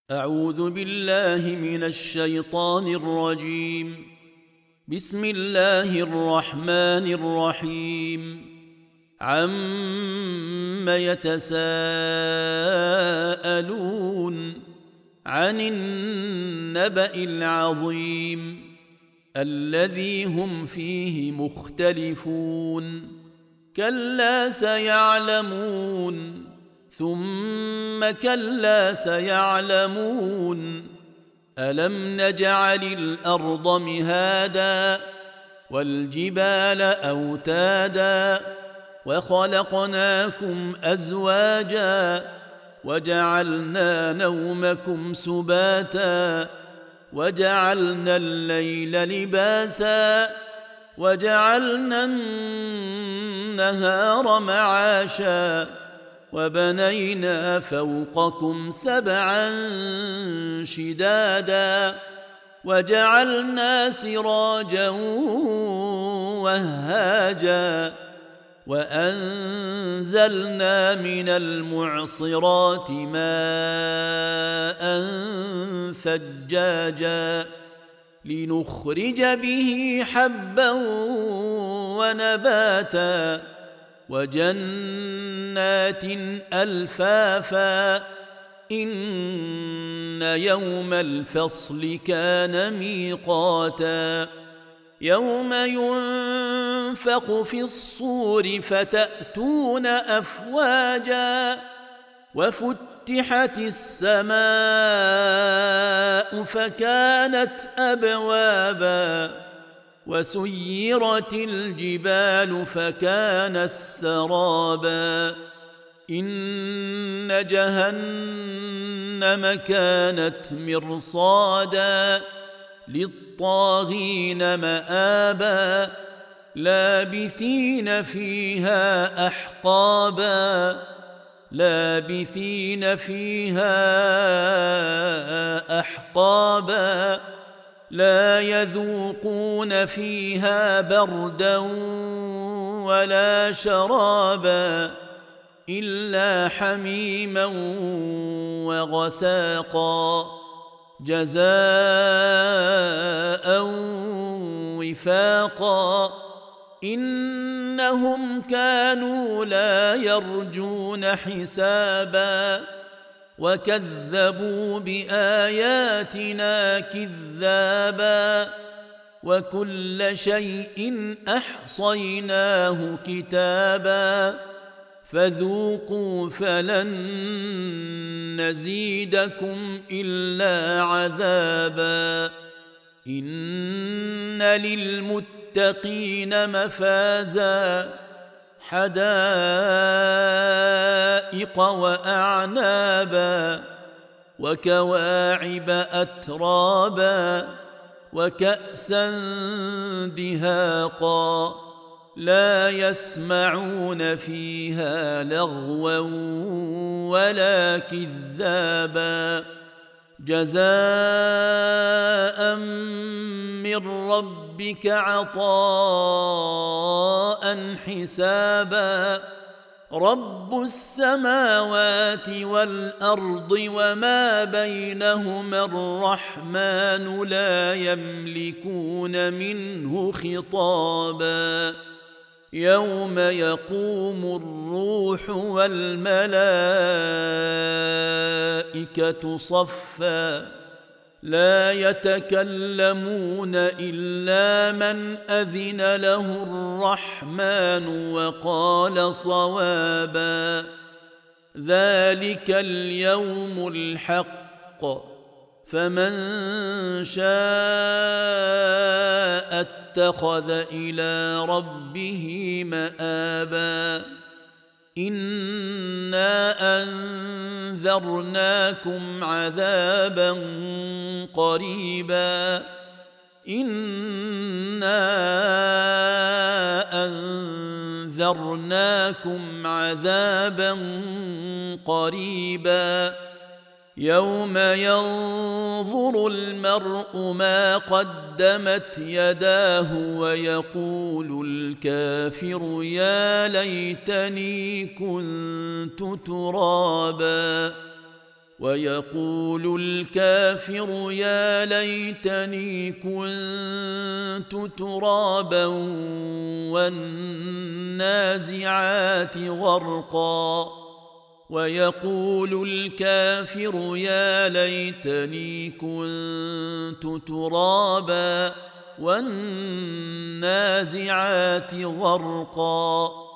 أعوذ بالله من الشيطان الرجيم. بسم الله الرحمن الرحيم. عم يتساءلون عن النبأ العظيم الذي هم فيه مختلفون. كلا سيعلمون ثم كلا سيعلمون. ألم نجعل الأرض مهادا والجبال أوتادا وخلقناكم أزواجا وجعلنا نومكم سباتا وجعلنا الليل لباسا وجعلنا النهار معاشا وبنينا فوقكم سبعا شدادا وجعلنا سراجا وهاجا وأنزلنا من المعصرات ماء ثجاجا لنخرج به حبا ونباتا وجنات ألفافا. إن يوم الفصل كان ميقاتا يوم ينفخ في الصور فتأتون أفواجا وفتحت السماء فكانت أبوابا وسيرت الجبال فكانت سرابا. إن جهنم كانت مرصادا للطاغين مآبا لابثين فيها أحقابا لا يذوقون فيها بردا ولا شرابا إلا حميما وغساقا جزاء وفاقا. إنهم كانوا لا يرجون حسابا وكذبوا بآياتنا كذابا وكل شيء أحصيناه كتابا فذوقوا فلن نزيدكم إلا عذابا. إن للمتقين مفازا حدائق وأعنابا وكواعب أترابا وكأسا دهاقا لا يسمعون فيها لغوا ولا كذابا جزاء من ربك عطاء حسابا. رب السماوات والأرض وما بينهما الرحمن لا يملكون منه خطابا. يوم يقوم الروح والملائكة صفا لا يتكلمون إلا من أذن له الرحمن وقال صوابا. ذلك اليوم الحق فمن شاء اتخذ إلى ربه مآبا. إنا أنذرناكم عذابا قريبا. يوم ينظر المرء ما قدمت يداه ويقول الكافر يا ليتني كنت ترابا ويقول الكافر يا ليتني كنت ترابا والنازعات غرقا ويقول الكافر يا ليتني كنت ترابا والنازعات غرقا